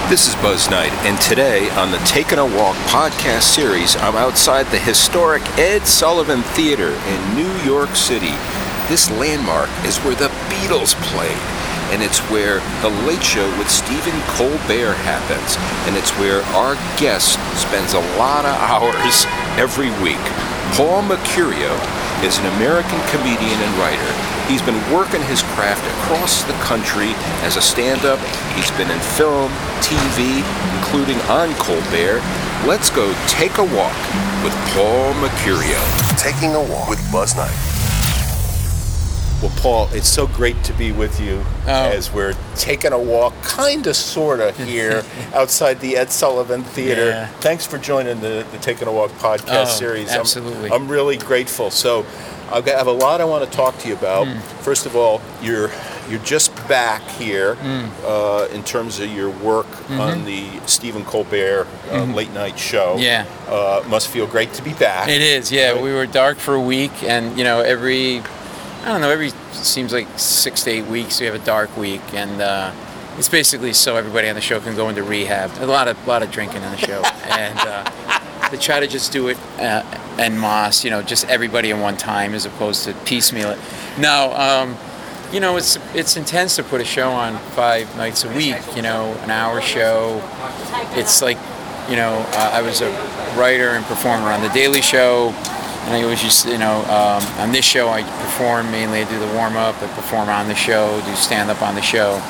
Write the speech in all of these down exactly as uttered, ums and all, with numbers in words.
This is Buzz Knight, and today on the Taking a Walk podcast series, I'm outside the historic Ed Sullivan Theater in New York City. This landmark is where the Beatles played, and it's where The Late Show with Stephen Colbert happens, and it's where our guest spends a lot of hours every week. Paul Mecurio is an American comedian and writer. He's been working his craft across the country as a stand-up. He's been in film, T V, including on Colbert. Let's go take a walk with Paul Mecurio. Taking a walk with Buzz Knight. Well, Paul, it's so great to be with you oh. as we're taking a walk, kind of, sort of, here outside the Ed Sullivan Theater. Yeah. Thanks for joining the, the Taking a Walk podcast oh, series. Absolutely. I'm, I'm really grateful. So I have a lot I want to talk to you about. Mm. First of all, you're you're just back here mm. uh, in terms of your work mm-hmm. on the Stephen Colbert uh, mm-hmm. late night show. Yeah. Uh, must feel great to be back. It is, yeah. Right? We were dark for a week, and, you know, every, I don't know, every, seems like six to eight weeks we have a dark week, and uh, it's basically so everybody on the show can go into rehab. A lot of, lot of drinking on the show. and uh, they try to just do it uh, en masse, you know, just everybody in one time as opposed to piecemeal it. No, um, you know, it's it's intense to put a show on five nights a week, you know, an hour show. It's like, you know, uh, I was a writer and performer on The Daily Show, and I always just, you know, um, on this show I perform mainly. I do the warm-up, I perform on the show, do stand-up on the show.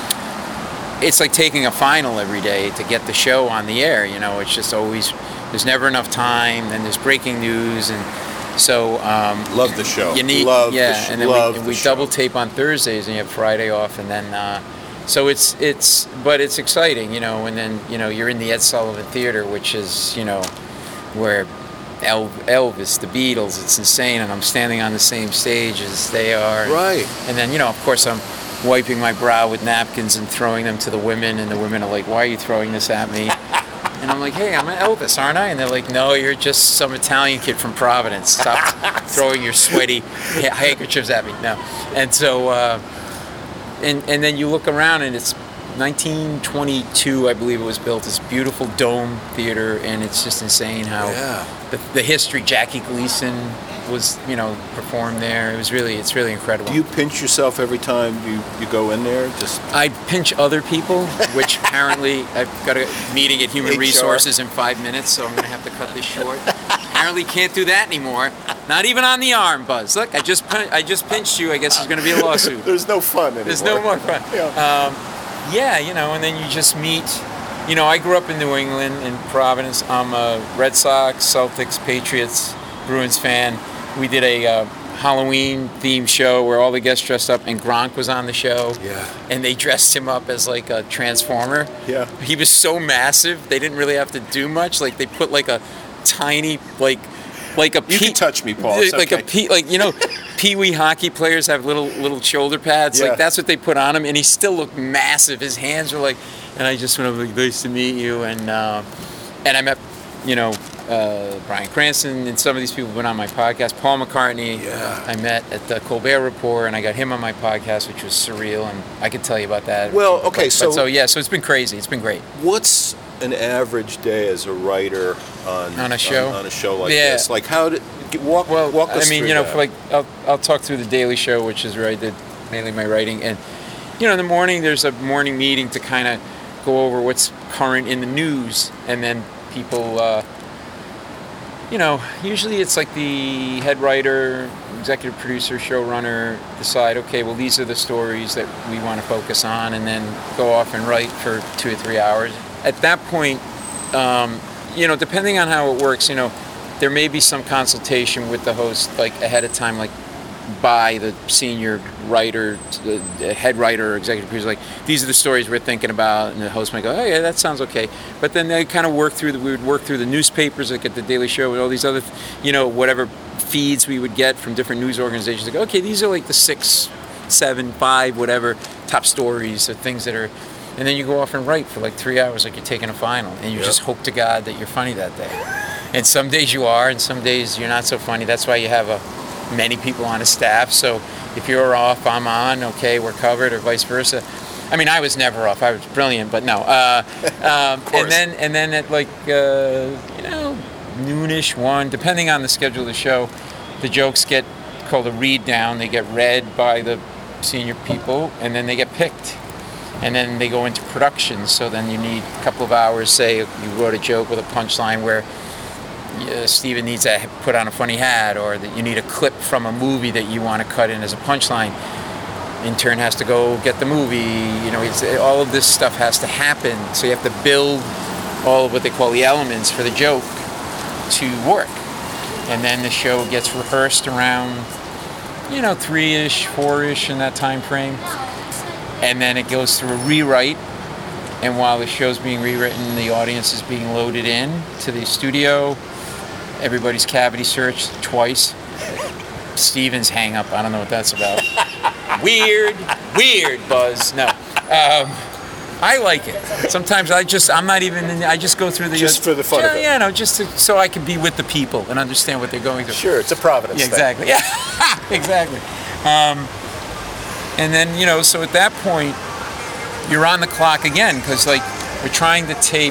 It's like taking a final every day to get the show on the air, you know. It's just always, there's never enough time, and there's breaking news, and so um, love the show. You need, love yeah, the sh- and then love we, and the we show. double tape on Thursdays, and you have Friday off, and then uh, so it's it's, but it's exciting, you know. And then, you know, you're in the Ed Sullivan Theater, which is, you know, where El- Elvis, the Beatles, it's insane, and I'm standing on the same stage as they are. Right. And then, you know, of course, I'm wiping my brow with napkins and throwing them to the women, and the women are like, "Why are you throwing this at me?" And I'm like, "Hey, I'm an Elvis, aren't I?" And they're like, "No, you're just some Italian kid from Providence. Stop throwing your sweaty handkerchiefs at me." No. And so, uh, and and then you look around, and it's nineteen twenty-two, I believe it was built. This beautiful dome theater, and it's just insane how yeah. the, the history. Jackie Gleason was, you know, performed there. It was really, it's really incredible. Do you pinch yourself every time you, you go in there? Just I pinch other people, which apparently I've got a meeting at Human H R. Resources in five minutes, so I'm going to have to cut this short. Apparently can't do that anymore. Not even on the arm, Buzz. Look, I just pin- I just pinched you. I guess there's going to be a lawsuit. There's no fun anymore. There's no more fun. Yeah. Um, yeah, you know, and then you just meet. You know, I grew up in New England, in Providence. I'm a Red Sox, Celtics, Patriots, Bruins fan. We did a uh, Halloween-themed show where all the guests dressed up, and Gronk was on the show. Yeah. And they dressed him up as like a transformer. Yeah. He was so massive, they didn't really have to do much. Like, they put like a tiny, like, like a You pea- can touch me, Paul. It's like okay. a pea, like, you know, pee-wee hockey players have little little shoulder pads. Yeah. Like, that's what they put on him, and he still looked massive. His hands were like, and I just went over like, "Nice to meet you," and uh, and I met, you know, uh, Bryan Cranston, and some of these people went on my podcast. Paul McCartney, Yeah. I met at the Colbert Report, and I got him on my podcast, which was surreal, and I could tell you about that. Well, okay, But- so- but so yeah, so it's been crazy. It's been great. What's an average day as a writer on On a show? on, on a show like Yeah. this? Like, how did get- walk Well, walk us I mean, through you know, that. for like I'll I'll talk through the Daily Show, which is where I did mainly my writing, and you know, in the morning there's a morning meeting to kind of go over what's current in the news, and then people, uh, you know, usually it's like the head writer, executive producer, showrunner decide, okay, well, these are the stories that we want to focus on, and then go off and write for two or three hours. At that point, um, you know, depending on how it works, you know, there may be some consultation with the host, like ahead of time, like by the senior writer, the head writer or executive producer, like, these are the stories we're thinking about, and the host might go, oh yeah, that sounds okay. But then they kind of work through the, we would work through the newspapers, like at the Daily Show, and all these other, you know, whatever feeds we would get from different news organizations. Like, okay, these are like the six, seven, five, whatever top stories or things that are, and then you go off and write for like three hours, like you're taking a final, and you Yep. just hope to God that you're funny that day. And some days you are, and some days you're not so funny. That's why you have a many people on a staff. So if you're off, I'm on. Okay, we're covered, or vice versa. I mean, I was never off. I was brilliant, but no. Uh, um, and then and then at like uh, you know noonish, one, depending on the schedule of the show, the jokes get called a read down. They get read by the senior people, and then they get picked, and then they go into production. So then you need a couple of hours. Say you wrote a joke with a punchline where uh, Steven needs to put on a funny hat, or that you need a clip from a movie that you want to cut in as a punchline. Intern has to go get the movie. You know, it's, all of this stuff has to happen. So you have to build all of what they call the elements for the joke to work. And then the show gets rehearsed around, you know, three-ish, four-ish in that time frame. And then it goes through a rewrite. And while the show's being rewritten, the audience is being loaded in to the studio. Everybody's cavity searched twice. Steven's hang-up, I don't know what that's about. Weird, weird, Buzz. No. Um, I like it. Sometimes I just, I'm not even, in, I just go through the... Just for the fun yeah, of it. Yeah, no, just to, so I can be with the people and understand what they're going through. Sure, it's a Providence Yeah, exactly. thing. Yeah, exactly. Um, and then, you know, so at that point, you're on the clock again, because, like, we're trying to tape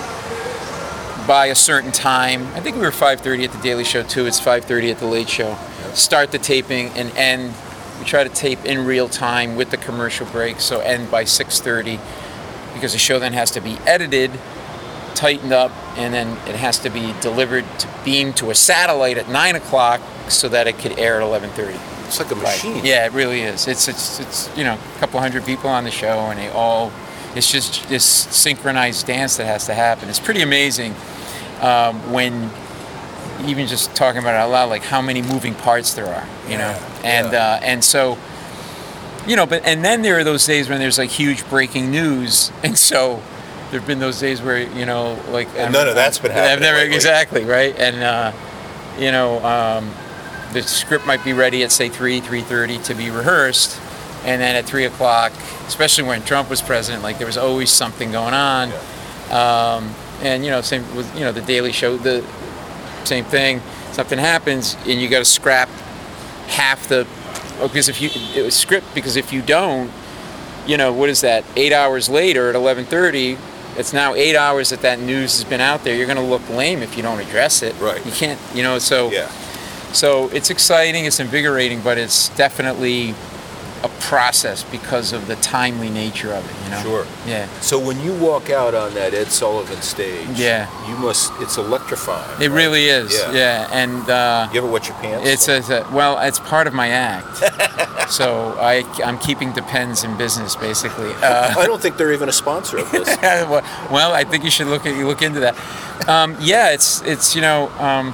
by a certain time. I think we were five thirty at the Daily Show, too. It's five thirty at the Late Show. Start the taping and end. We try to tape in real time with the commercial break, so end by six thirty, because the show then has to be edited, tightened up, and then it has to be delivered to beam to a satellite at nine o'clock so that it could air at eleven thirty. It's like a machine. Right. Yeah, it really is. It's it's it's you know a couple hundred people on the show, and they all. It's just this synchronized dance that has to happen. It's pretty amazing um, when. Even just talking about it out loud, like how many moving parts there are, you know, yeah, and yeah. Uh, and so, you know, but and then there are those days when there's like huge breaking news, and so there've been those days where you know, like and none of that's been happening. I've never lately. exactly right, and uh, you know, um, the script might be ready at say three, three thirty to be rehearsed, and then at three o'clock, especially when Trump was president, like there was always something going on, Yeah. um, and you know, same with you know the Daily Show, the same thing. Something happens and you got to scrap half the oh, because if you it was script because if you don't, you know, what is that? Eight hours later at eleven thirty, it's now eight hours that that news has been out there. You're going to look lame if you don't address it. Right. You can't, you know. So Yeah. so it's exciting, it's invigorating, but it's definitely a process because of the timely nature of it. You know. Sure. Yeah. So when you walk out on that Ed Sullivan stage, Yeah. you must. It's electrifying. It right? really is. Yeah. Yeah. And. Uh, You ever wet your pants? It's a, a well, it's part of my act. So I, I'm keeping Depends in business, basically. Uh, I don't think they're even a sponsor of this. well, I think you should look at you look into that. Um, yeah, it's it's you know, um,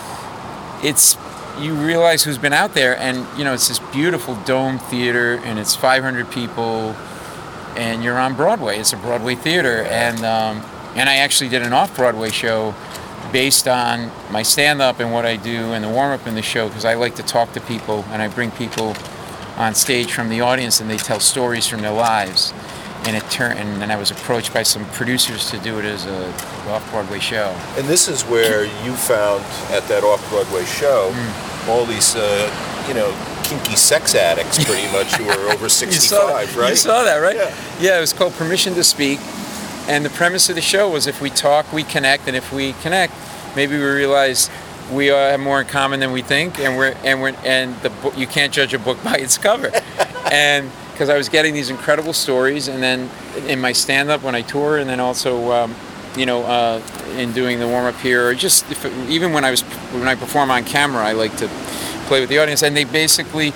it's you realize who's been out there, and you know, it's this beautiful dome theater, and it's five hundred people, and you're on Broadway. It's a Broadway theater, and um, and I actually did an off-Broadway show based on my stand-up and what I do and the warm-up in the show, because I like to talk to people, and I bring people on stage from the audience, and they tell stories from their lives. And it turned, and then I was approached by some producers to do it as a off-Broadway show. And this is where you found at that off-Broadway show Mm. all these, uh, you know, kinky sex addicts, pretty much, who were over You saw sixty-five, that, right? You saw that, right? Yeah. Yeah, it was called Permission to Speak. And the premise of the show was if we talk, we connect, and if we connect, maybe we realize we all have more in common than we think, and we're and we're and the book, you can't judge a book by its cover. And because I was getting these incredible stories, and then in my stand-up when I tour, and then also, um, you know, uh, in doing the warm-up here, or just if it, even when I was when I perform on camera, I like to play with the audience, and they basically,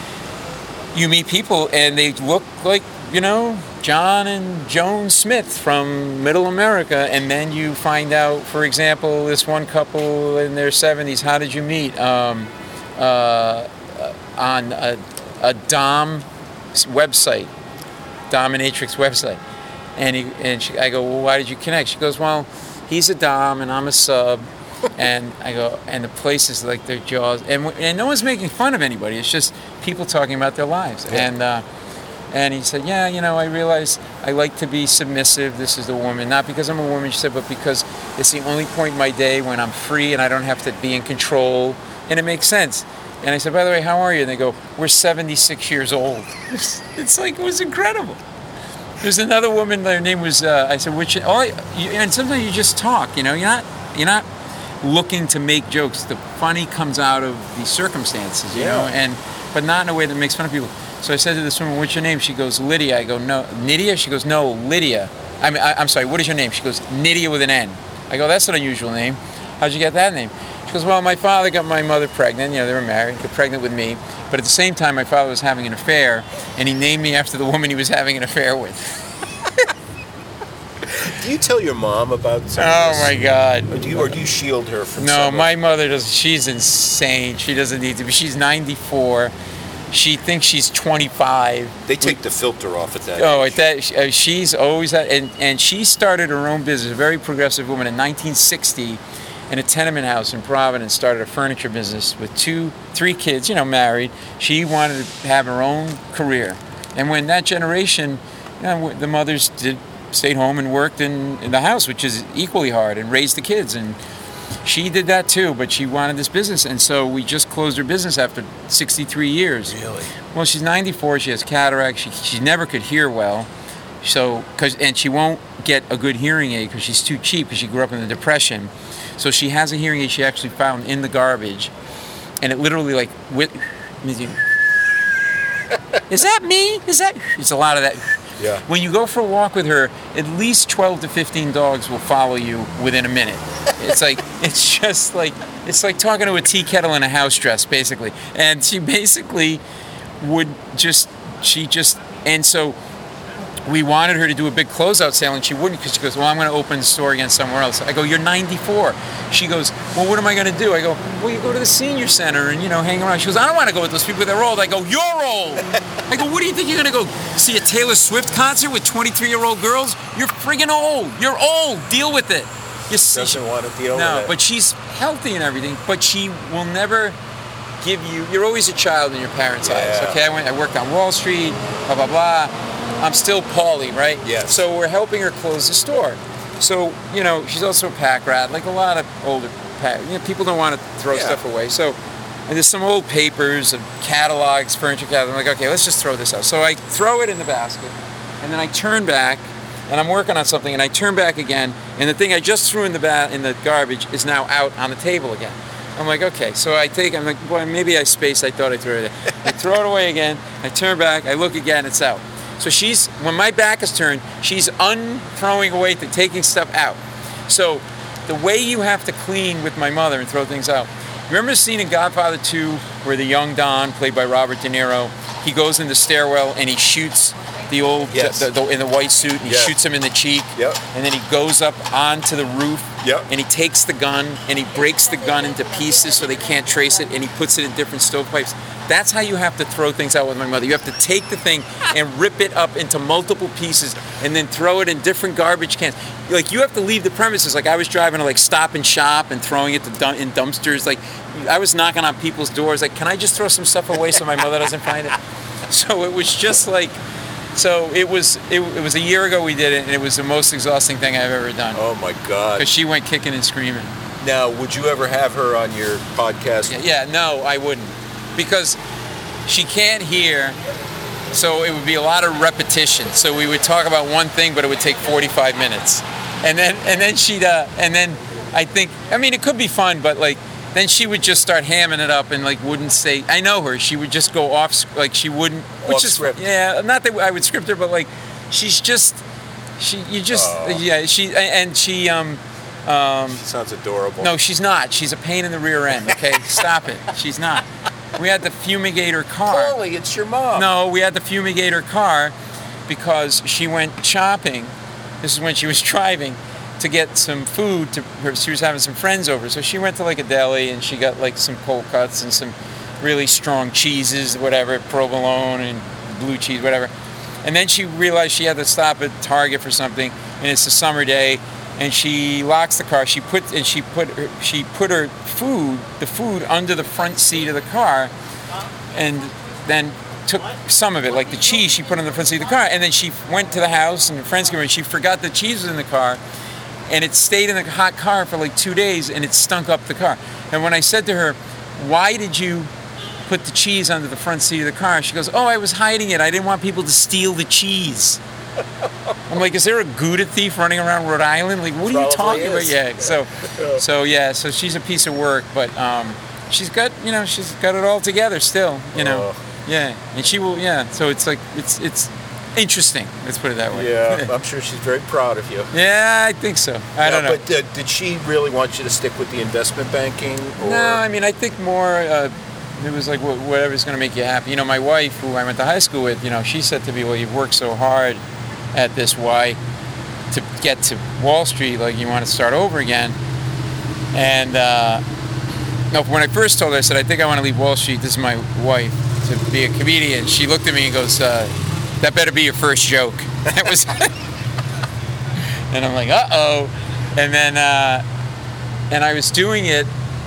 you meet people, and they look like, you know, John and Joan Smith from Middle America, and then you find out, for example, this one couple in their seventies, how did you meet? Um, uh, on a, a Dom website, Dominatrix website. And he and she, I go, well, why did you connect? She goes, well, he's a Dom and I'm a sub. And I go, and the place is like their jaws, and and no one's making fun of anybody. It's just people talking about their lives. Yeah. And uh, and he said, yeah, you know, I realize I like to be submissive. This is the woman, not because I'm a woman, she said, but because it's the only point in my day when I'm free and I don't have to be in control, and it makes sense. And I said, by the way, how are you? And they go, we're seventy-six years old. It's like, it was incredible. There's another woman. Her name was. Uh, I said, which? Oh, you, and sometimes you just talk. You know, you're not. You're not looking to make jokes. The funny comes out of the circumstances. You Yeah. know, and but not in a way that makes fun of people. So I said to this woman, "What's your name?" She goes, "Lydia." I go, "No, Nydia." She goes, "No, Lydia." I mean, I, I'm sorry. What is your name? She goes, "Nydia with an N." I go, "That's an unusual name. How'd you get that name?" She goes, "Well, my father got my mother pregnant. You know, they were married, got pregnant with me. But at the same time, my father was having an affair, and he named me after the woman he was having an affair with." Do you tell your mom about some of Oh this? my God. Or do you, or do you shield her from No, some of- my mother does. She's insane. She doesn't need to be. She's ninety-four. She thinks she's twenty-five. They take the filter off at that Oh, age. at that uh, she's always had, and and she started her own business. A very progressive woman in nineteen sixty, in a tenement house in Providence. Started a furniture business with two, three kids. You know, married. She wanted to have her own career, and when that generation, you know, the mothers did stayed home and worked in, in the house, which is equally hard, and raised the kids. And she did that too, but she wanted this business, and so we just closed her business after sixty-three years. Really? Well, she's ninety-four. She has cataract. She she never could hear well, so cause and she won't get a good hearing aid because she's too cheap because she grew up in the Depression. So she has a hearing aid she actually found in the garbage, and it literally like with. Is that me? Is that? It's a lot of that. Yeah. When you go for a walk with her, at least twelve to fifteen dogs will follow you within a minute. It's like, it's just like, it's like talking to a tea kettle in a house dress, basically. And she basically would just, she just, and so we wanted her to do a big closeout sale, and she wouldn't because she goes, well, I'm going to open the store again somewhere else. I go, you're ninety-four. She goes, well, what am I going to do? I go, well, you go to the senior center and, you know, hang around. She goes, I don't want to go with those people. They're old. I go, you're old. I go, what do you think you're going to go see a Taylor Swift concert with twenty-three-year-old girls? You're friggin' old. You're old. Deal with it. You see, Doesn't want to deal no, with it. but she's healthy and everything, but she will never give you, you're always a child in your parents' Yeah. eyes, okay? I went, I worked on Wall Street, blah, blah, blah. I'm still Paulie, right? Yes. So we're helping her close the store. So, you know, she's also a pack rat, like a lot of older pack, you know, people don't want to throw Yeah. stuff away. So, and there's some old papers of catalogs, furniture catalogs. I'm like, okay, let's just throw this out. So I throw it in the basket, and then I turn back, and I'm working on something, and I turn back again, and the thing I just threw in the ba- in the garbage is now out on the table again. I'm like, okay, so I take, I'm like, boy, maybe I spaced, I thought I threw it. I throw it away again, I turn back, I look again, it's out. So she's, when my back is turned, she's unthrowing away, th- taking stuff out. So the way you have to clean with my mother and throw things out. Remember the scene in Godfather two where the young Don, played by Robert De Niro, he goes in the stairwell and he shoots the old, Yes. the, the, in the white suit, and he Yeah. shoots him in the cheek. Yep. And then he goes up onto the roof. Yep. And he takes the gun and he breaks the gun into pieces so they can't trace it, and he puts it in different stovepipes. That's how you have to throw things out with my mother. You have to take the thing and rip it up into multiple pieces and then throw it in different garbage cans. Like, you have to leave the premises. Like, I was driving to like Stop and Shop and throwing it to dum- in dumpsters. Like, I was knocking on people's doors. Like, can I just throw some stuff away so my mother doesn't find it? So it was just like, so it was it, it was a year ago we did it, and it was the most exhausting thing I've ever done. Oh my God. Because she went kicking and screaming. Now, would you ever have her on your podcast? Yeah, yeah, no, I wouldn't. Because she can't hear, so it would be a lot of repetition. So we would talk about one thing, but it would take forty-five minutes. And then and then she'd, uh, and then I think, I mean, it could be fun, but like, then she would just start hamming it up and like wouldn't say, I know her, she would just go off, sc- like she wouldn't, which Off is, script. yeah, not that I would script her, but like, she's just, she, you just, Oh. yeah, she, and she, um, Sounds adorable. no, she's not. She's a pain in the rear end, okay? Stop it. She's not. We had to fumigate her car. Paulie, it's your mom. No, we had to fumigate her car because she went shopping. This is when she was driving to get some food. To her, she was having some friends over, so she went to like a deli and she got like some cold cuts and some really strong cheeses, whatever, provolone and blue cheese, whatever. And then she realized she had to stop at Target for something, and it's a summer day, and she locks the car. She put and she put her, she put her food, the food, under the front seat of the car, and then took some of it, like the cheese, she put on the front seat of the car, and then she went to the house and her friends came over and she forgot the cheese was in the car, and it stayed in the hot car for like two days and it stunk up the car. And when I said to her, why did you put the cheese under the front seat of the car? She goes, oh, I was hiding it. I didn't want people to steal the cheese. I'm like, is there a Gouda thief running around Rhode Island? Like, what are you Probably talking is. about? Yeah. So, so yeah. So she's a piece of work, but um, she's got, you know, she's got it all together still. You know. Oh. Yeah. And she will. Yeah. So it's like it's it's interesting. Let's put it that way. Yeah, I'm sure she's very proud of you. Yeah, I think so. I Now, don't know. But uh, did she really want you to stick with the investment banking? Or? No, I mean, I think more, uh, it was like wh- whatever's going to make you happy. You know, my wife, who I went to high school with, you know, she said to me, well, you've worked so hard at this, why to get to Wall Street, like you want to start over again. And uh, no, when I first told her, I said, I think I want to leave Wall Street, this is my wife, to be a comedian. She looked at me and goes, uh, that better be your first joke. That was, and I'm like, uh-oh. And then, uh, and I was doing it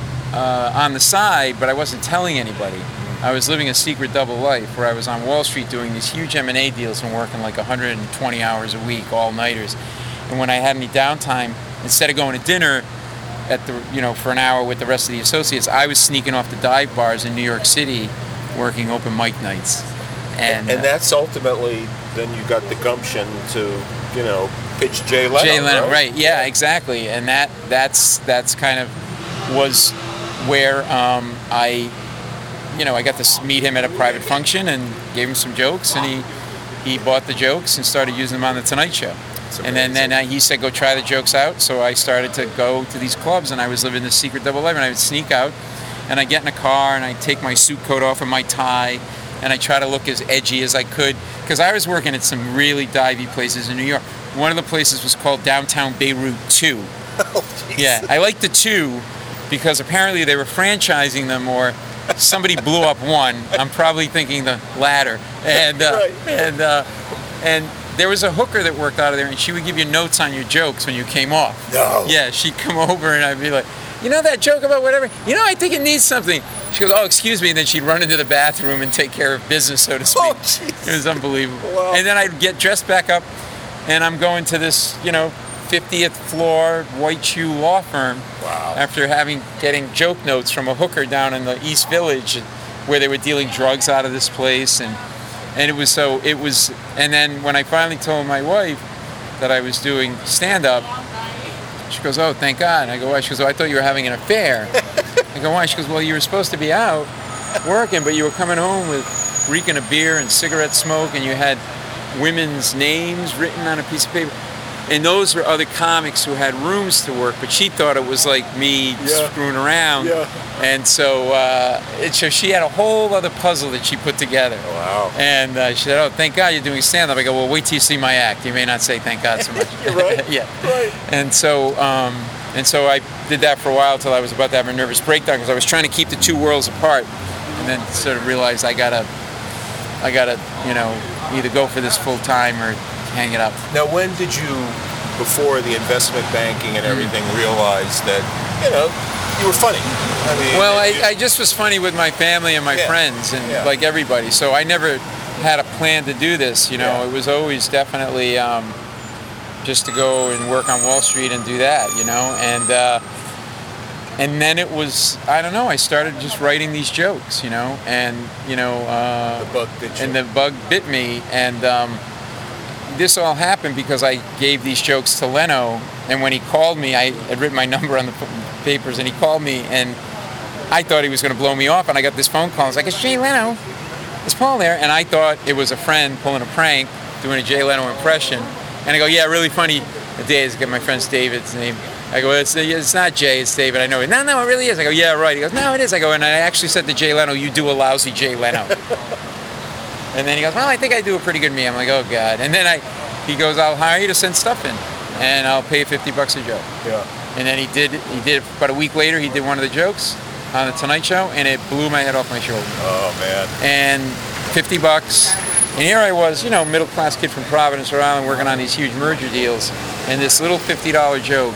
uh, on the side, but I wasn't telling anybody. I was living a secret double life where I was on Wall Street doing these huge M and A deals and working like one hundred twenty hours a week, all-nighters. And when I had any downtime, instead of going to dinner at the, you know, for an hour with the rest of the associates, I was sneaking off the dive bars in New York City, working open mic nights. And, And uh, that's ultimately, then you got the gumption to, you know, pitch Jay Leno. Jay Leno, right? right? Yeah, exactly. And that that's that's kind of was where um, I, you know, I got to s- meet him at a private function and gave him some jokes, and he he bought the jokes and started using them on the Tonight Show. And then then uh, he said, go try the jokes out. So I started to go to these clubs, and I was living this secret double life, and I would sneak out, and I'd get in a car, and I'd take my suit coat off and my tie, and I try to look as edgy as I could, because I was working at some really divey places in New York. One of the places was called Downtown Beirut two. Oh, geez. Yeah, I like the two because apparently they were franchising them, or somebody blew up one. I'm probably thinking the latter. And uh, Right. and uh, and there was a hooker that worked out of there, and she would give you notes on your jokes when you came off. No. Yeah, she'd come over, and I'd be like, you know that joke about whatever? You know, I think it needs something. She goes, oh, excuse me, and then she'd run into the bathroom and take care of business, so to speak. Oh, jeez. It was unbelievable. Wow. And then I'd get dressed back up, and I'm going to this, you know, fiftieth floor white shoe law firm. Wow. After having getting joke notes from a hooker down in the East Village, where they were dealing drugs out of this place, and and it was so it was. And then when I finally told my wife that I was doing stand up, she goes, "Oh, thank God." And I go, "Why?" She goes, "Oh, I thought you were having an affair." I go, "Why?" She goes, "Well, you were supposed to be out working, but you were coming home with reeking of beer and cigarette smoke, and you had women's names written on a piece of paper." And those were other comics who had rooms to work, but she thought it was like me Yeah. screwing around. Yeah. And so, uh, it, so she had a whole other puzzle that she put together. Wow. And uh, she said, "Oh, thank God you're doing stand-up." I go, "Well, wait till you see my act. You may not say thank God so much." You're right. Yeah. Right. And so, um, and so I did that for a while till I was about to have a nervous breakdown because I was trying to keep the two worlds apart, and then sort of realized I gotta, I gotta, you know, either go for this full time or hang it up. Now, when did you, before the investment banking Mm. and everything, realize that, you know, you were funny? I mean, Well, I, you- I just was funny with my family and my Yeah. friends and Yeah. like everybody. So I never had a plan to do this. You know, Yeah. it was always definitely um, just to go and work on Wall Street and do that. You know, and uh, and then it was I don't know. I started just writing these jokes. You know, and you know, uh, the bug bit you. and the bug bit me, and um, this all happened because I gave these jokes to Leno, and when he called me, I had written my number on the p- papers, and he called me, and I thought he was going to blow me off, and I got this phone call. I was like, "It's Jay Leno. Is Paul there?" And I thought it was a friend pulling a prank, doing a Jay Leno impression, and I go, "Yeah, really funny." The day is get my friend's David's name. I go, it's, it's not Jay, it's David. I know. No, no, it really is. I go, "Yeah, right." He goes, "No, it is." I go, and I actually said to Jay Leno, "You do a lousy Jay Leno." And then he goes, "Well, I think I do a pretty good me." I'm like, "Oh God." And then I, he goes, "I'll hire you to send stuff in, and I'll pay you fifty bucks a joke." Yeah. And then he did. He did. About a week later, he did one of the jokes on the Tonight Show, and it blew my head off my shoulder. Oh, man. And fifty bucks. And here I was, you know, middle class kid from Providence, Rhode Island, working on these huge merger deals, and this little fifty dollar joke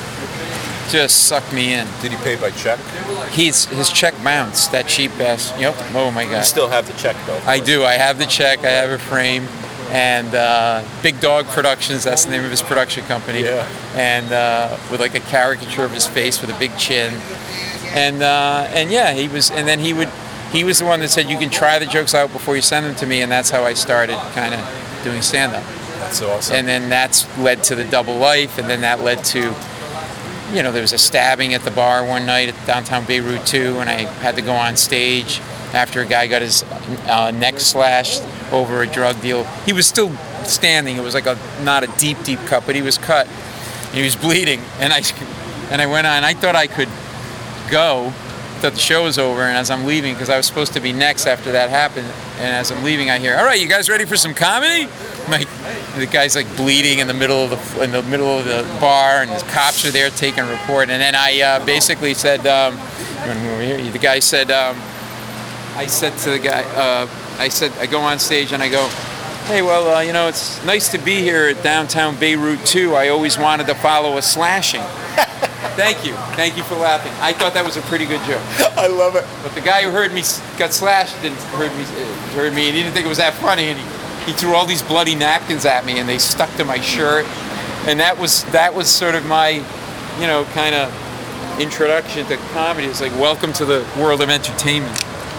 just sucked me in. Did he pay by check? He's his check bounced. That cheap ass. Yep. Oh my You God. still have the check, though. I do. I have the check. I have a frame. And uh, Big Dog Productions, that's the name of his production company. Yeah. And uh, with like a caricature of his face with a big chin. And uh, and yeah, he was. And then he would. He was the one that said you can try the jokes out before you send them to me, and that's how I started kind of doing stand-up. That's awesome. And then that's led to the Double Life, and then that led to, you know, there was a stabbing at the bar one night at downtown Beirut too, and I had to go on stage after a guy got his uh, neck slashed over a drug deal. He was still standing. It was like a not a deep, deep cut, but he was cut. And he was bleeding, and I and I went on. I thought I could go. Thought the show was over, and as I'm leaving, because I was supposed to be next after that happened, and as I'm leaving, I hear, "All right, you guys ready for some comedy?" Like the guy's like bleeding in the middle of the in the middle of the bar, and the cops are there taking a report. And then I uh, basically said, um, when we were here, the guy said, um, I said to the guy, uh, I said, I go on stage and I go, "Hey, well, uh, you know, it's nice to be here at downtown Beirut too. I always wanted to follow a slashing." Thank you. Thank you for laughing. I thought that was a pretty good joke. I love it. But the guy who heard me got slashed didn't heard me heard me and he didn't think it was that funny, and he, he threw all these bloody napkins at me and they stuck to my shirt. And that was that was sort of my, you know, kind of introduction to comedy. It's like, welcome to the world of entertainment.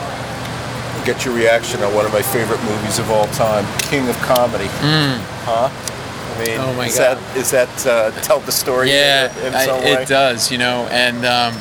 Get your reaction on one of my favorite movies of all time, King of Comedy. Mm. Huh? I mean, Oh my is God. that is that uh, tell the story Yeah, in, in I- some way? it does, you know, and um,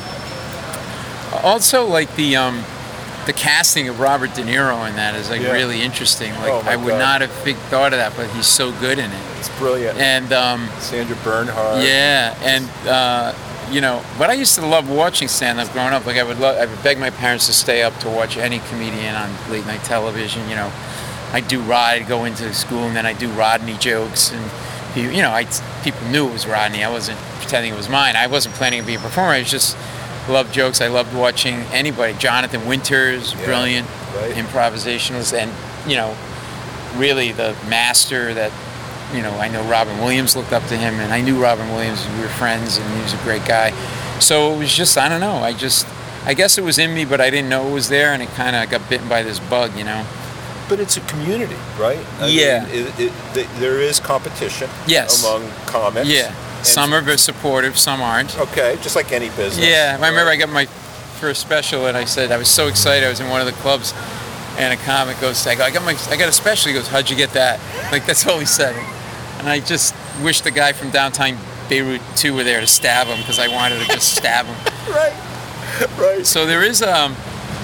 also like the um, the casting of Robert De Niro in that is like Yeah. really interesting. Like Oh, my I would God. not have big thought of that, but he's so good in it. It's brilliant. And um, Sandra Bernhard. yeah, and uh, you know, but I used to love watching stand-up growing up. Like I would love, I would beg my parents to stay up to watch any comedian on late night television. You know, I do Rod, go into school, and then I do Rodney jokes, and you you know, I people knew it was Rodney. I wasn't pretending it was mine. I wasn't planning to be a performer. I was just loved jokes. I loved watching anybody. Jonathan Winters, Yeah, brilliant right. improvisationalist, and you know, really the master that. You know, I know Robin Williams looked up to him, and I knew Robin Williams. We were friends, and he was a great guy. So it was just, I don't know. I just, I guess it was in me, but I didn't know it was there, and it kind of got bitten by this bug, you know. But it's a community, right? I Yeah. mean, it, it, th- there is competition Yes. among comics. Yeah. And- Some are very supportive, some aren't. Okay, just like any business. Yeah, I remember I right? got my first special, and I said I was so excited. I was in one of the clubs, and a comic goes, "I go, I got my, I got a special." He goes, "How'd you get that?" Like that's all he said. And I just wish the guy from downtown Beirut two were there to stab him, because I wanted to just stab him. Right, right. So there is um,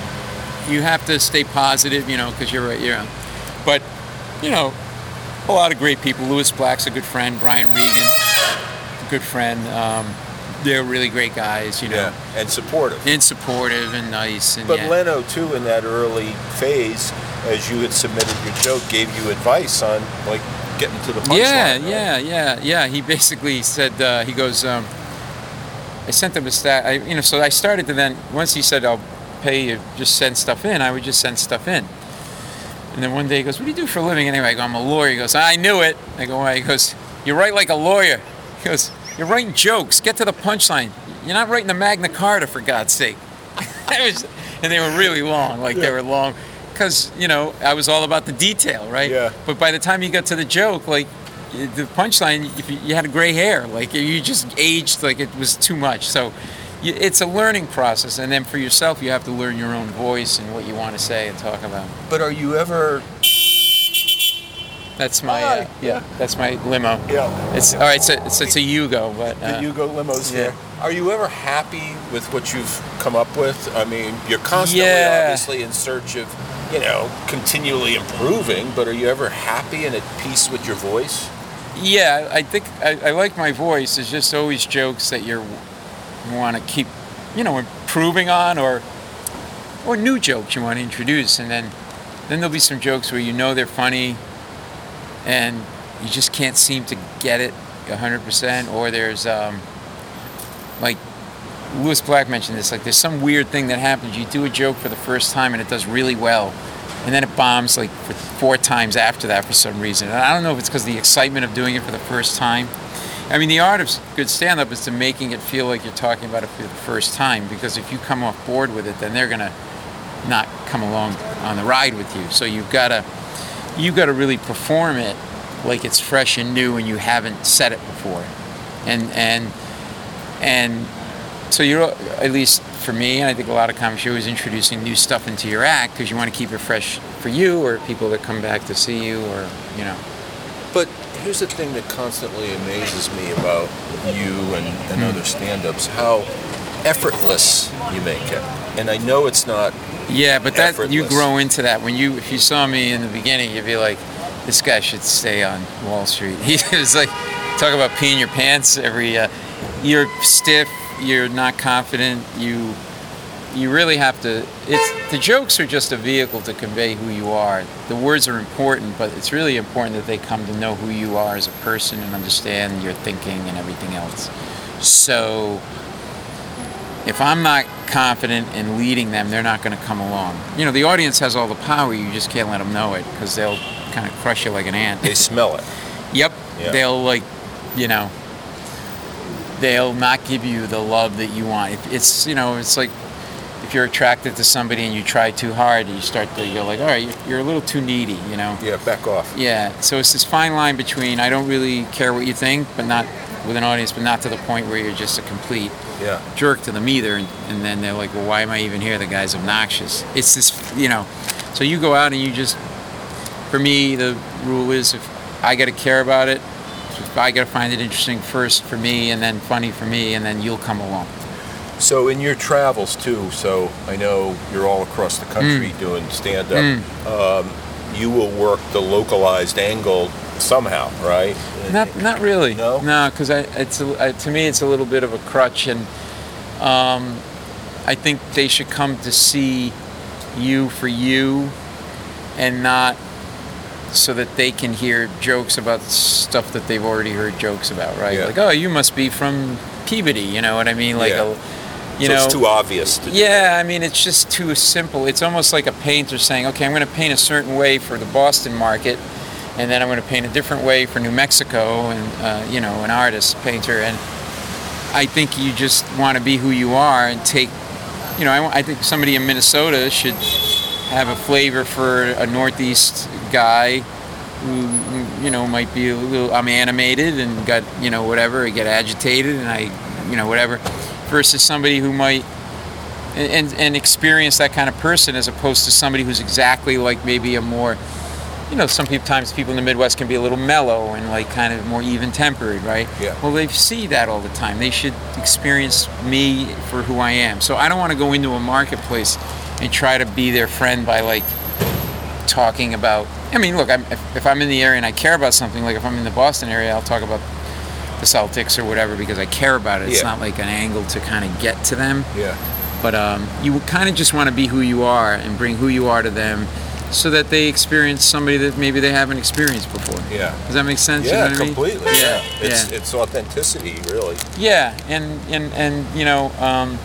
you have to stay positive, you know, because you're right, you're. But you know, a lot of great people. Louis Black's a good friend. Brian Regan, a good friend. Um, they're really great guys, you know. Yeah, and supportive. And supportive and nice, and But yeah. Leno, too, in that early phase, as you had submitted your joke, gave you advice on, like, getting to the punchline. yeah, right? yeah, yeah, yeah. He basically said, uh, he goes, um, I sent him a stat, I, you know, so I started to then, once he said, "I'll pay you, just send stuff in," I would just send stuff in. And then one day he goes, "What do you do for a living anyway?" I go, "I'm a lawyer." He goes, "I knew it." I go, "Why?" He goes, "You write like a lawyer." He goes, "You're writing jokes. Get to the punchline. You're not writing the Magna Carta, for God's sake." That was, and they were really long, like they were long. Because, you know, I was all about the detail, right? Yeah. But by the time you got to the joke, like, the punchline, if you, you had gray hair. Like, you just aged like it was too much. So you, it's a learning process. And then for yourself, you have to learn your own voice and what you want to say and talk about. But are you ever... That's my, Hi. uh, yeah, that's my limo. Yeah. It's, all right, so it's, it's a Yugo, but... The Uh, Yugo limos yeah. there. Are you ever happy with what you've come up with? I mean, you're constantly, Yeah. obviously, in search of, you know, continually improving, but are you ever happy and at peace with your voice? Yeah, I think I, I like my voice. It's just always jokes that you're, you want to keep, you know, improving on, or or new jokes you want to introduce, and then then there'll be some jokes where you know they're funny, and you just can't seem to get it one hundred percent. Or there's um, like Louis Black mentioned this. Like there's some weird thing that happens. You do a joke for the first time and it does really well, and then it bombs like for four times after that for some reason. And I don't know if it's because the excitement of doing it for the first time. I mean, the art of good stand-up is to making it feel like you're talking about it for the first time, because if you come off board with it, then they're gonna not come along on the ride with you. So you've gotta you've gotta really perform it like it's fresh and new and you haven't said it before. And and and so you're, at least for me, and I think a lot of comics, you're always introducing new stuff into your act because you want to keep it fresh for you or people that come back to see you, or, you know. But here's the thing that constantly amazes me about you and, and Mm. other stand-ups, how effortless you make it. And I know it's not Yeah, but that you effortless. grow into that. When you, if you saw me in the beginning, you'd be like, "This guy should stay on Wall Street." He was like, talk about peeing your pants every. Uh, you're stiff. You're not confident. You, you really have to. It's the jokes are just a vehicle to convey who you are. The words are important, but it's really important that they come to know who you are as a person and understand your thinking and everything else. So, if I'm not confident in leading them, they're not going to come along. You know, the audience has all the power. You just can't let them know it because they'll kind of crush you like an ant. They smell it. Yep. Yeah. They'll like, you know, they'll not give you the love that you want. If it's, you know, it's like if you're attracted to somebody and you try too hard, you start to go like, all right, you're, you're a little too needy, you know. Yeah, back off. Yeah. So it's this fine line between I don't really care what you think, but not with an audience, but not to the point where you're just a complete Yeah. jerk to them either, and, and then they're like, well, why am I even here? The guy's obnoxious. It's this, you know, so you go out and you just, for me, the rule is if I got to care about it, if I got to find it interesting first for me and then funny for me, and then you'll come along. So in your travels too, so I know you're all across the country Mm. doing stand-up, um, you will work the localized angle somehow, right? Not, not really. No? No, because I, it's a, I, to me, it's a little bit of a crutch, and um, I think they should come to see you for you, and not so that they can hear jokes about stuff that they've already heard jokes about, right? Yeah. Like, oh, you must be from Peabody, you know what I mean? Like, Yeah. a, you so know, it's too obvious to do. yeah, I mean, it's just too simple. It's almost like a painter saying, okay, I'm going to paint a certain way for the Boston market, and then I'm going to paint a different way for New Mexico, and, uh, you know, an artist, painter. And I think you just want to be who you are and take, you know, I, want- I think somebody in Minnesota should have a flavor for a Northeast guy who, who, you know, might be a little, I'm animated and got, you know, whatever, I get agitated and I, you know, whatever, versus somebody who might, and, and experience that kind of person as opposed to somebody who's exactly like maybe a more, you know, some people, times people in the Midwest can be a little mellow and like kind of more even-tempered, right? Yeah. Well, they see that all the time. They should experience me for who I am. So I don't want to go into a marketplace and try to be their friend by like talking about, I mean, look, I'm, if, if I'm in the area and I care about something, like if I'm in the Boston area, I'll talk about the Celtics or whatever because I care about it. It's Yeah. not like an angle to kind of get to them. Yeah. But um, you kind of just want to be who you are and bring who you are to them so that they experience somebody that maybe they haven't experienced before. Yeah. Does that make sense? You Yeah, know what I mean? completely. Yeah, Yeah. It's yeah. it's authenticity, really. Yeah, and and and you know, um,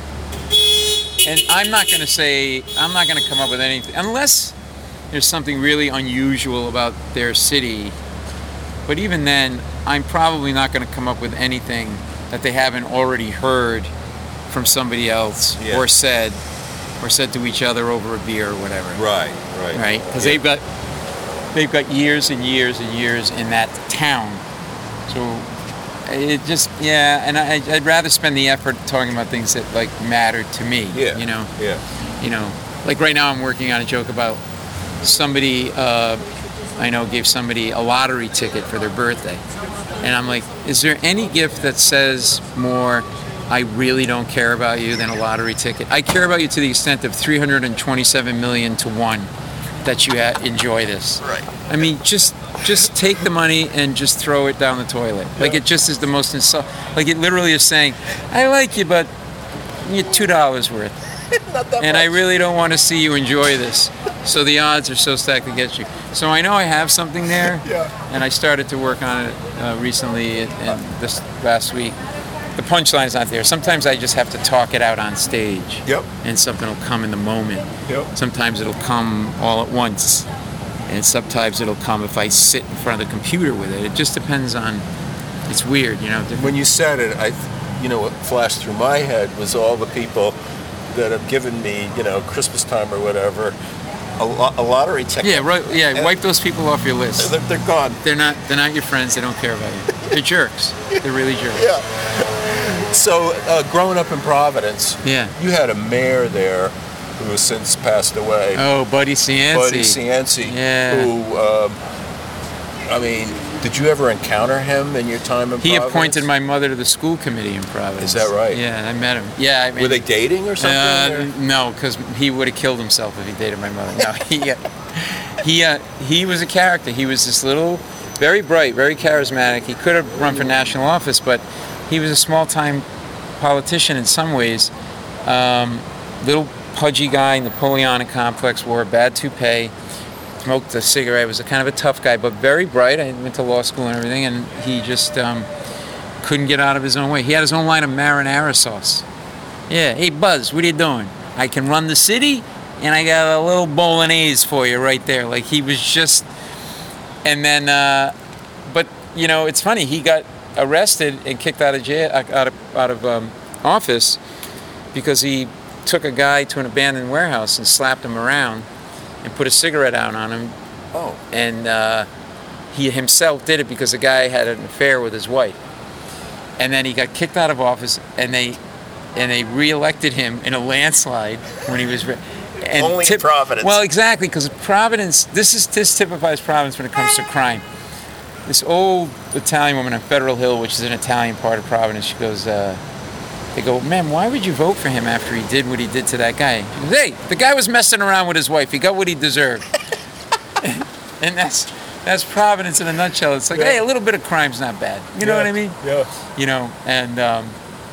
and I'm not going to say I'm not going to come up with anything unless there's something really unusual about their city. But even then, I'm probably not going to come up with anything that they haven't already heard from somebody else Yeah. or said or said to each other over a beer or whatever. Right. Right. Right? Because Yeah. they've got they've got years and years and years in that town. So it just yeah, and I, I'd rather spend the effort talking about things that like matter to me. Yeah. You know. Yeah. You know, like right now I'm working on a joke about somebody uh, I know gave somebody a lottery ticket for their birthday, and I'm like, is there any gift that says more I really don't care about you than a lottery ticket? I care about you to the extent of three hundred twenty-seven million to one that you ha- enjoy this. Right. I mean, just just take the money and just throw it down the toilet. Like it just is the most insult. Like it literally is saying, I like you, but you're two dollars worth, Not that and I much. really don't want to see you enjoy this. So the odds are so stacked against you. So I know I have something there, Yeah. and I started to work on it uh, recently and and this last week. The punchline's not there. Sometimes I just have to talk it out on stage. Yep. And something will come in the moment. Yep. Sometimes it'll come all at once. And sometimes it'll come if I sit in front of the computer with it. It just depends on, it's weird, you know. When you said it, I, you know, what flashed through my head was all the people that have given me, you know, Christmas time or whatever, a, lo- a lottery ticket. Yeah, right. Yeah, And wipe those people off your list. They're, they're gone. They're not. They're not your friends. They don't care about you. They're jerks. They're really jerks. Yeah. So, uh, growing up in Providence, Yeah. you had a mayor there who has since passed away, Oh, Buddy Cianci. Buddy Cianci, Yeah. who, um, I mean, Did you ever encounter him in your time in He Providence? appointed my mother to the school committee in Providence. Is that right? Yeah, I met him. Yeah, I mean, Were they dating or something? Uh, or? no, because he would have killed himself if he dated my mother. No, he uh, he uh, he was a character. He was this little, very bright, very charismatic. He could have run for national office, but he was a small-time politician in some ways. Um, little pudgy guy, Napoleonic complex, wore a bad toupee, smoked a cigarette. Was a kind of a tough guy, but very bright. I went to law school and everything, and he just um, couldn't get out of his own way. He had his own line of marinara sauce. Yeah, hey Buzz, what are you doing? I can run the city, and I got a little bolognese for you right there. Like he was just, and then, uh, but you know, it's funny. He got arrested and kicked out of jail, out of out of um, office, because he took a guy to an abandoned warehouse and slapped him around and put a cigarette out on him. Oh. And uh, he himself did it because the guy had an affair with his wife. And then he got kicked out of office, and they and they reelected him in a landslide when he was. Re- and Only in Providence. Well, exactly, because Providence. This is this typifies Providence when it comes to crime. This old Italian woman on Federal Hill, which is an Italian part of Providence, she goes. Uh, They go, man, why would you vote for him after he did what he did to that guy? He goes, hey, the guy was messing around with his wife. He got what he deserved. And that's that's Providence in a nutshell. It's like, Yeah. hey, a little bit of crime's not bad. You know Yeah. what I mean? Yeah. You know, and um,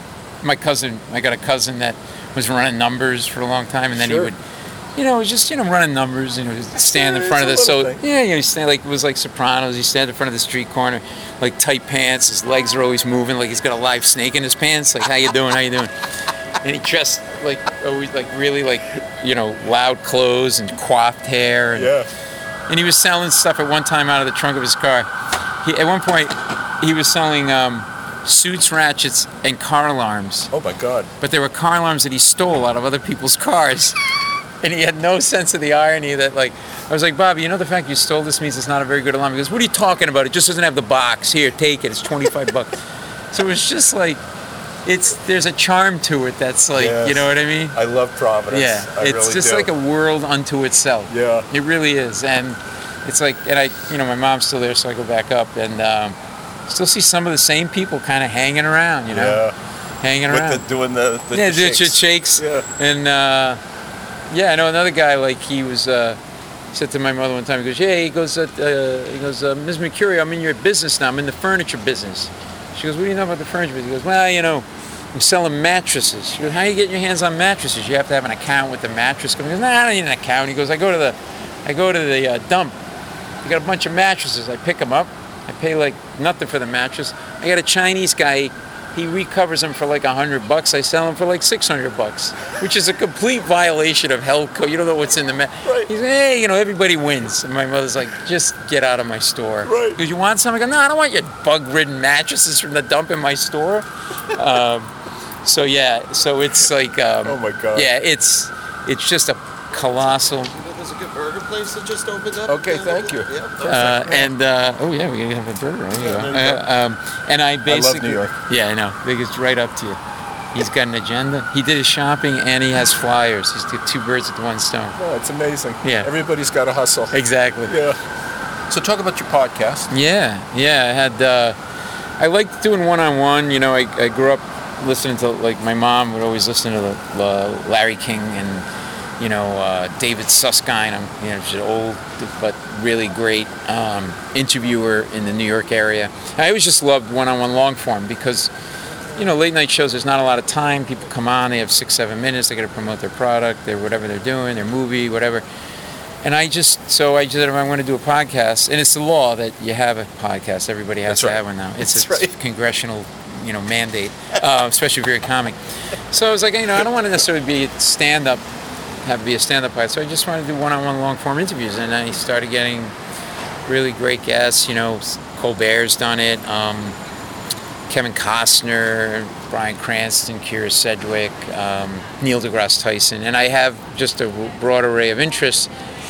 my cousin, I got a cousin that was running numbers for a long time, and then Sure. he would, you know, it was just, you know, running numbers, and he would stand in Yeah, front of the, it's a so, little thing. yeah, you know, he stand like, it was like Sopranos. He stand in front of the street corner, like tight pants, his legs are always moving, like he's got a live snake in his pants, like, how you doing, how you doing? And he dressed like, always, like, really, like, you know, loud clothes and coiffed hair. And, Yeah. and he was selling stuff at one time out of the trunk of his car. He, at one point, he was selling um, suits, ratchets, and car alarms. Oh my God. But there were car alarms that he stole out of other people's cars. And he had no sense of the irony that, like, I was like, Bobby, you know the fact you stole this means it's not a very good alarm? He goes, what are you talking about? It just doesn't have the box. Here, take it. It's twenty-five bucks. So it was just like, it's there's a charm to it that's like, Yes. you know what I mean? I love Providence. Yeah, I it's really just do. like a world unto itself. Yeah. It really is. And it's like, and I, you know, my mom's still there, so I go back up and um, still see some of the same people kind of hanging around, you know? Yeah. Hanging With around. the, doing the, the yeah, the shakes. shakes. Yeah. And uh, yeah, I know another guy, like he was, uh, he said to my mother one time, he goes, yeah, he goes, uh, uh, he goes, uh, Miz Mercurio, I'm in your business now. I'm in the furniture business. She goes, what do you know about the furniture business? He goes, well, you know, I'm selling mattresses. She goes, how are you getting your hands on mattresses? You have to have an account with the mattress company. He goes, nah, I don't need an account. He goes, I go to the, I go to the uh, dump. I got a bunch of mattresses. I pick them up. I pay like nothing for the mattress. I got a Chinese guy. He recovers them for like a hundred bucks. I sell them for like six hundred bucks, which is a complete violation of health code. You don't know what's in the mat. Right. He's like, hey, you know, everybody wins. And my mother's like, just get out of my store. Right. Because you want some? I go, no, I don't want your bug-ridden mattresses from the dump in my store. um, so yeah, so it's like, um, Oh my God. yeah, it's it's just a colossal. There's a good burger place that just opened up. Okay, down thank the- you. Yeah. Uh, and uh, oh yeah, we can have a burger. There you go. there you Uh, um, and I basically, New York. yeah, I know. I think it's right up to you. He's got an agenda. He did his shopping and he has flyers. He's got two birds with one stone. Oh, it's amazing. Yeah. Everybody's got to hustle. Exactly. Yeah. So talk about your podcast. Yeah, yeah. I had. Uh, I liked doing one-on-one. You know, I, I grew up listening to, like, my mom would always listen to the, the Larry King and, you know, uh, David Susskind. I'm, you know, she's an old but really great um, interviewer in the New York area. I always just loved one-on-one long form because, you know, late night shows, there's not a lot of time. People come on, they have six, seven minutes. They got to promote their product, their whatever they're doing, their movie, whatever. And I just, so I just said, if I want to do a podcast, and it's the law that you have a podcast. Everybody has That's to right. have one now. It's That's a right. congressional, you know, mandate, uh, especially if you're a comic. So I was like, you know, I don't want to necessarily be stand-up, have to be a stand-up podcast. So I just wanted to do one-on-one long-form interviews. And I started getting really great guests. You know, Colbert's done it. Um, Kevin Costner, Bryan Cranston, Kira Sedgwick, um, Neil deGrasse Tyson. And I have just a broad array of interests.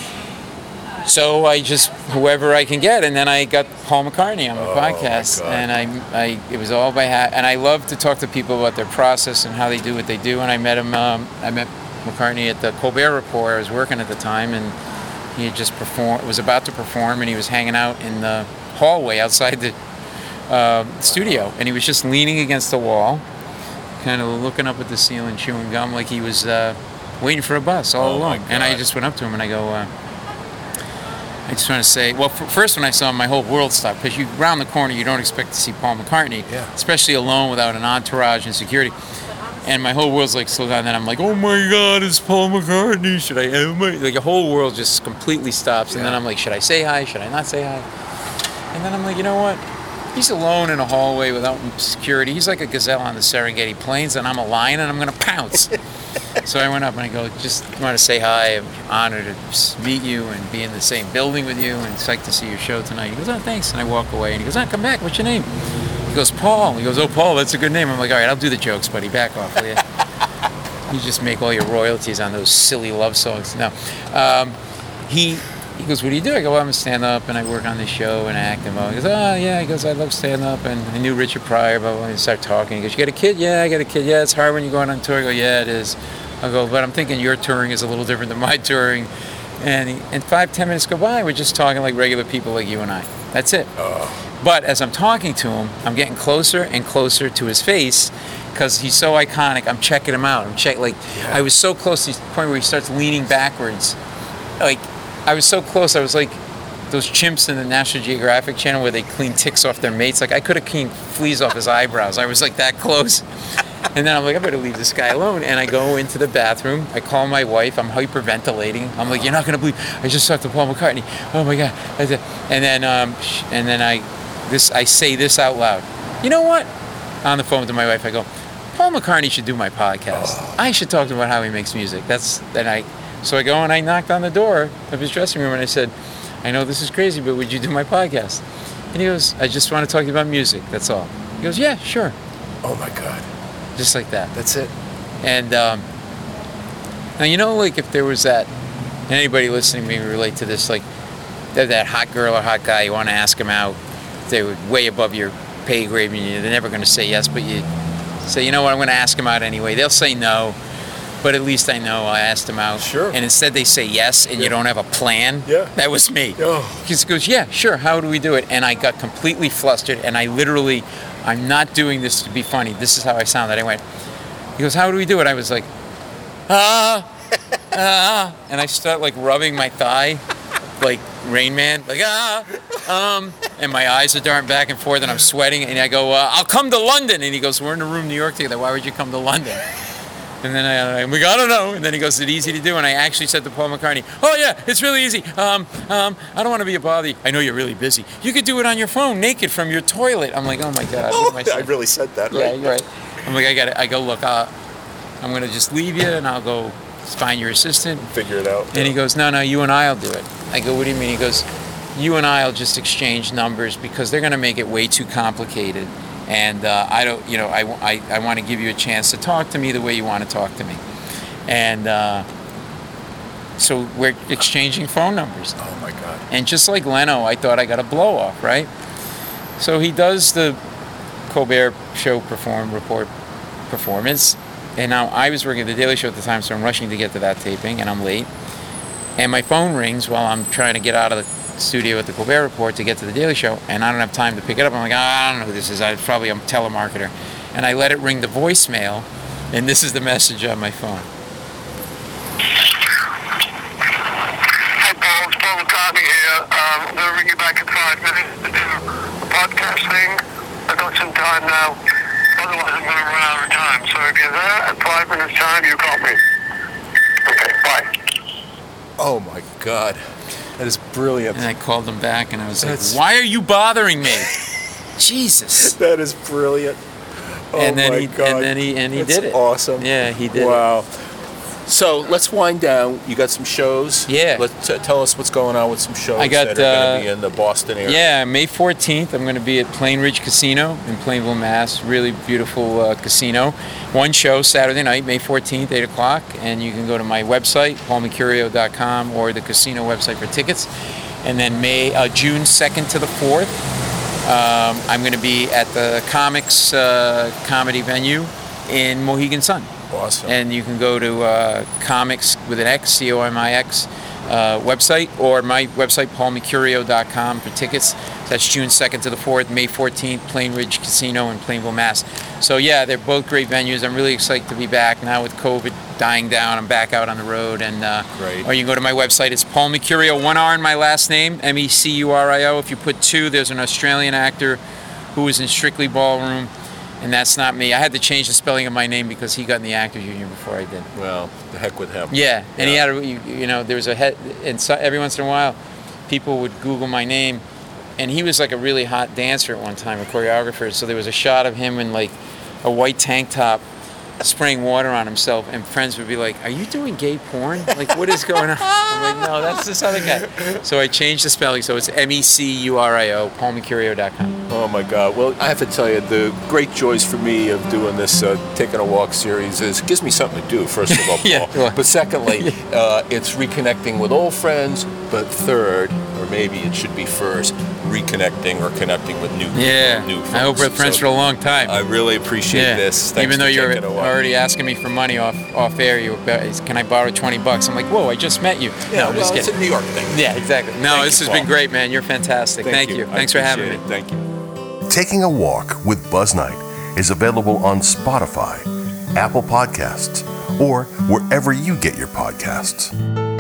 So I just, whoever I can get, and then I got Paul McCartney on my Oh, podcast, my God. and I, I, it was all by hat, and I love to talk to people about their process and how they do what they do, and I met him, um, I met McCartney at the Colbert Report. I was working at the time, and he had just performed, was about to perform, and he was hanging out in the hallway outside the uh, studio, and he was just leaning against the wall, kind of looking up at the ceiling, chewing gum like he was uh, waiting for a bus all Oh, my alone. And I God. just went up to him and I go, uh, I just want to say, well, f- first when I saw him, my whole world stopped, because you round the corner, you don't expect to see Paul McCartney, Yeah. especially alone without an entourage and security. And my whole world's like slowed down. Then I'm like, oh my God, it's Paul McCartney. Should I? Oh my, like your whole world just completely stops. And then I'm like, should I say hi? Should I not say hi? And then I'm like, you know what? He's alone in a hallway without security. He's like a gazelle on the Serengeti Plains, and I'm a lion, and I'm gonna pounce. So I went up and I go, just want to say hi. I'm honored to s- meet you and be in the same building with you, and psyched to see your show tonight. He goes, oh, thanks. And I walk away, and he goes, oh, come back. What's your name? He goes, Paul. He goes, oh, Paul, that's a good name. I'm like, all right, I'll do the jokes, buddy. Back off, will you? You just make all your royalties on those silly love songs. No. Um, he he goes, what do you do? I go, well, I'm a stand-up, and I work on this show and act. And blah. He goes, oh, yeah. He goes, I love stand-up, and I knew Richard Pryor. But when we start talking, he goes, you got a kid? Yeah, I got a kid. Yeah, it's hard when you're going on tour. I go, yeah, it is. I go, but I'm thinking your touring is a little different than my touring. And he, and five, ten minutes go by, we're just talking like regular people like you and I. That's it. But as I'm talking to him, I'm getting closer and closer to his face, because he's so iconic. I'm checking him out. I'm check like I was so close to the point where he starts leaning backwards. Like I was so close. I was like those chimps in the National Geographic Channel where they clean ticks off their mates. Like I could have cleaned fleas off his eyebrows. I was like that close. And then I'm like, I better leave this guy alone. And I go into the bathroom. I call my wife. I'm hyperventilating. I'm like, you're not gonna believe I just talked to Paul McCartney. Oh my God. And then um, sh- and then I this I say this out loud. You know what? On the phone to my wife, I go, Paul McCartney should do my podcast. I should talk to him about how he makes music. That's then I. So I go and I knocked on the door of his dressing room and I said, I know this is crazy, but would you do my podcast? And he goes, I just want to talk to you about music. That's all. He goes, yeah, sure. Oh my God. Just like that. That's it. And um, now, you know, like if there was that, and anybody listening may relate to this, like that, that hot girl or hot guy, you want to ask them out, they were way above your pay grade, and you, they're never going to say yes, but you say, you know what, I'm going to ask them out anyway. They'll say no, but at least I know I asked them out. Sure. And instead they say yes, and Yeah. you don't have a plan. Yeah. That was me. Oh. He just goes, yeah, sure, how do we do it? And I got completely flustered, and I literally, I'm not doing this to be funny. This is how I sounded. I went, he goes, how do we do it? I was like, ah, ah, and I start like rubbing my thigh, like Rain Man, like ah, um, and my eyes are darting back and forth, and I'm sweating, and I go, uh, I'll come to London, and he goes, we're in a room in New York together. Why would you come to London? And then I, I'm like, I don't know. And then he goes, is it easy to do? And I actually said to Paul McCartney, oh yeah, it's really easy. Um, um, I don't want to be a bother. I know you're really busy. You could do it on your phone, naked from your toilet. I'm like, oh my God. What am I I saying? really said that, Yeah, right? you're right. I'm like, I got it. I go, look, uh, I'm going to just leave you, and I'll go find your assistant. Figure it out. And he goes, no, no, you and I'll do it. I go, what do you mean? He goes, you and I'll just exchange numbers, because they're going to make it way too complicated. And uh, I don't, you know, I, I, I want to give you a chance to talk to me the way you want to talk to me. And uh, so we're exchanging phone numbers. Oh my God. And just like Leno, I thought I got a blow off, right? So he does the Colbert Show perform report performance. And now I was working at the Daily Show at the time, so I'm rushing to get to that taping, and I'm late. And my phone rings while I'm trying to get out of the studio at the Colbert Report to get to the Daily Show, and I don't have time to pick it up. I'm like, ah, I don't know who this is. I probably I'm a telemarketer. And I let it ring the voicemail, and this is the message on my phone. Hi, Paul. It's Paul McCartney here. Um, I'm going to ring you back in five minutes to do a podcast thing. I've got some time now. Otherwise, I'm going to run out of time. So if you're there at five minutes' time, you got me. Okay, bye. Oh my God. That is brilliant. And I called him back, and I was That's- like, why are you bothering me? Jesus. That is brilliant. Oh and then my he God. and then he and he That's did it. awesome. Yeah, he did it. Wow. So let's wind down. You got some shows. Yeah. Let's uh, tell us what's going on with some shows I got, that are going uh, to be in the Boston area. Yeah, May fourteenth, I'm going to be at Plain Ridge Casino in Plainville, Mass. Really beautiful uh, casino. One show Saturday night, May fourteenth, eight o'clock. And you can go to my website, paul mercurio dot com, or the casino website for tickets. And then May uh, June second to the fourth, um, I'm going to be at the Comics uh, comedy venue in Mohegan Sun. Awesome. And you can go to uh, Comics with an X, C O M I X, uh, website, or my website, paul mercurio dot com, for tickets. That's June second to the fourth, May fourteenth, Plain Ridge Casino in Plainville, Mass. So yeah, they're both great venues. I'm really excited to be back now with COVID dying down. I'm back out on the road, and uh, Great. or you can go to my website. It's Paul Mecurio, one R in my last name, M E C U R I O. If you put two, there's an Australian actor who was in Strictly Ballroom, and that's not me. I had to change the spelling of my name because he got in the Actors Union before I did. Well, the heck with him. Yeah, and he Yeah. had a, you, you know, there was a head, and so, every once in a while, people would Google my name, and he was like a really hot dancer at one time, a choreographer. So there was a shot of him in like a white tank top, spraying water on himself, and friends would be like, "Are you doing gay porn? Like, what is going on?" I'm like, "No, that's this other guy." So I changed the spelling, so it's M E C U R I O, paul mecurio dot com. Oh my God! Well, I have to tell you, the great joys for me of doing this uh, Taking a Walk series is it gives me something to do. First of all, Paul. Yeah, well. But secondly, uh, it's reconnecting with old friends. But third, or maybe it should be first, reconnecting or connecting with new people. Yeah, New folks. I hope we're friends So for a long time. I really appreciate yeah. this. Thanks Even though for you're taking a walk. already asking me for money off off air, you can I borrow twenty bucks? I'm like, whoa, I just met you. Yeah, no, I'm well, just it's a kidding. New York thing. Yeah, exactly. No, Thank this you, has been Paul. great, man. You're fantastic. Thank, you. I Thanks for having me. appreciate it. Thank you. Taking a Walk with Buzz Knight is available on Spotify, Apple Podcasts, or wherever you get your podcasts.